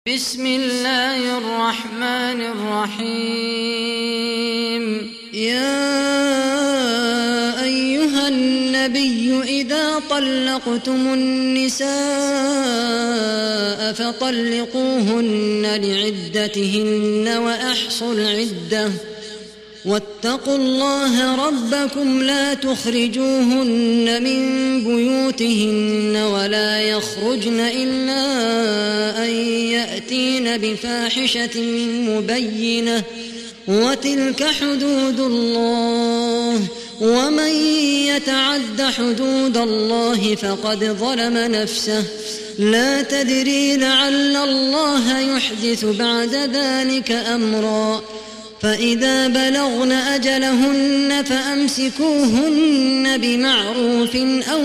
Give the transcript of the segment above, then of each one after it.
بسم الله الرحمن الرحيم. يا أيها النبي إذا طلقتم النساء فطلقوهن لعدتهن وأحصوا العدة واتقوا الله ربكم لا تخرجوهن من بيوتهن ولا يخرجن إلا أن يأتين بفاحشة مبينة وتلك حدود الله ومن يتعد حدود الله فقد ظلم نفسه لا تدري لعل الله يحدث بعد ذلك أمرا فإذا بلغن أجلهن فأمسكوهن بمعروف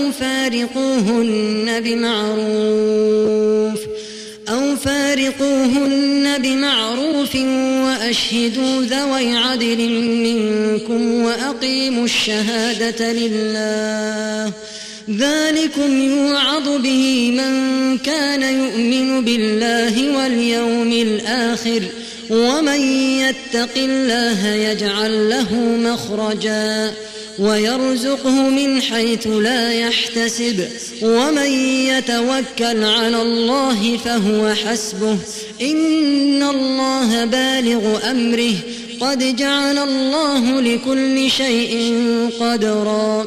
أو فارقوهن بمعروف وأشهدوا ذوي عدل منكم وأقيموا الشهادة لله ذلكم يوعظ به من كان يؤمن بالله واليوم الآخر ومن يتق الله يجعل له مخرجا ويرزقه من حيث لا يحتسب ومن يتوكل على الله فهو حسبه إن الله بالغ أمره قد جعل الله لكل شيء قدرا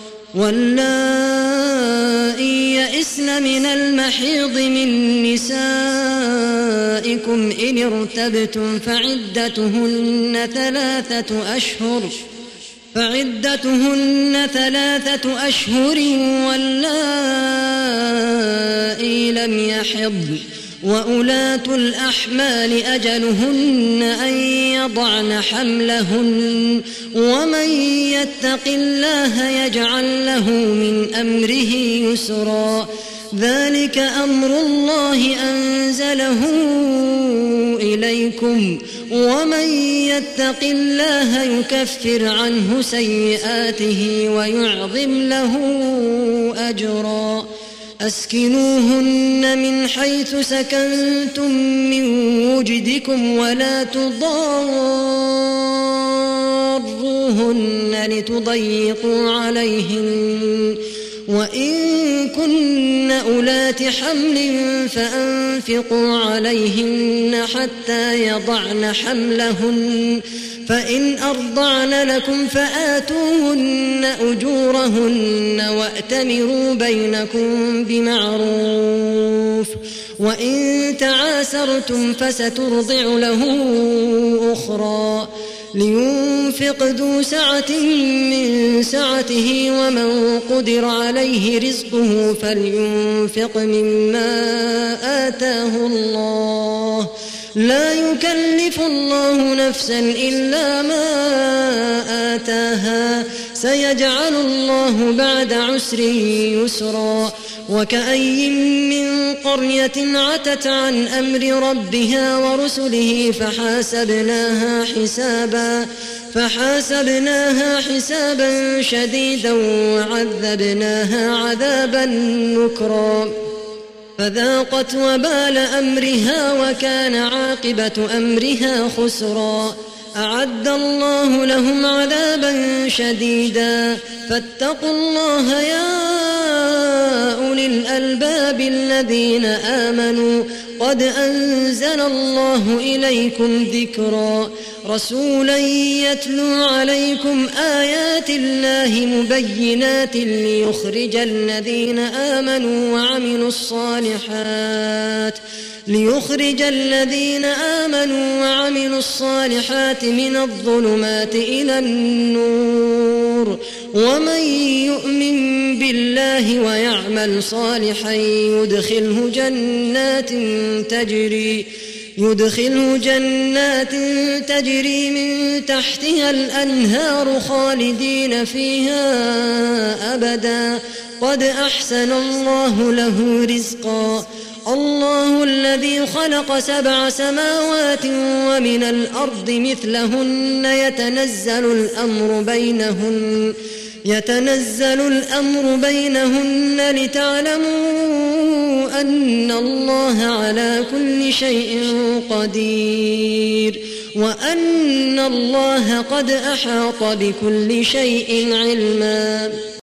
واللائي يئسن من المحيض من نسائكم إن ارتبتم فعدتهن ثلاثة أشهر واللائي لم يحضن وأولاة الأحمال أجلهن أن يضعن حملهن ومن يتق الله يجعل له من أمره يسرا ذلك أمر الله أنزله إليكم ومن يتق الله يكفر عنه سيئاته ويعظم له أجرا أسكنوهن من حيث سكنتم من وجدكم ولا تضاروهن لتضيقوا عليهن وإن كن أولات حمل فأنفقوا عليهن حتى يضعن حملهن فإن أرضعن لكم فآتوهن أجورهن وأتمروا بينكم بمعروف وإن تعاسرتم فسترضع له أخرى لينفق ذو سعة من سعته ومن قدر عليه رزقه فلينفق مما آتاه الله لا يكلف الله نفسا إلا ما آتاها سيجعل الله بعد عسر يسرا وكأي من قرية عتت عن أمر ربها ورسله فحاسبناها حسابا شديدا وعذبناها عذابا نكرا فذاقت وبال أمرها وكان عاقبة أمرها خسرا أعد الله لهم عذابا شديدا فاتقوا الله يا أولي الألباب الذين آمنوا قد أنزل الله إليكم ذكرا رسولا يتلو عليكم آيات الله مبينات ليخرج الذين آمنوا وعملوا الصالحات من الظلمات إلى النور ومن يؤمن بالله ويعمل صالحا يدخله جنات تجري من تحتها الأنهار خالدين فيها أبدا قد أحسن الله له رزقا الله الذي خلق 7 سماوات ومن الأرض مثلهن يتنزل الأمر بينهن لتعلموا أن الله على كل شيء قدير وأن الله قد أحاط بكل شيء علما.